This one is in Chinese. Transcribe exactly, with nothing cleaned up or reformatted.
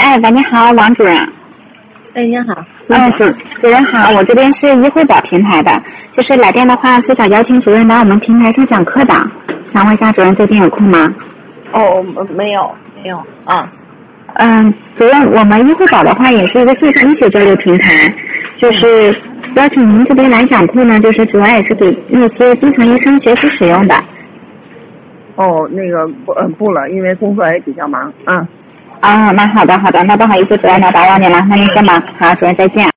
哎，喂，你好，王主任。 哎，你好。 嗯，主主任好，我这边是医惠宝平台的，就是来电的话是想邀请主任来我们平台上讲课的，想问一下主任最近有空吗？ 哦，没有，没有啊。 嗯，主任，我们医惠宝的话也是一个线上医学交流平台，就是邀请您这边来讲课呢，就是主要也是给那些基层医生学习使用的。 哦，那个不，嗯，不了，因为工作也比较忙啊。 啊，那好的好的，那不好意思，主任来打扰你了，那您先忙，好，主任再见。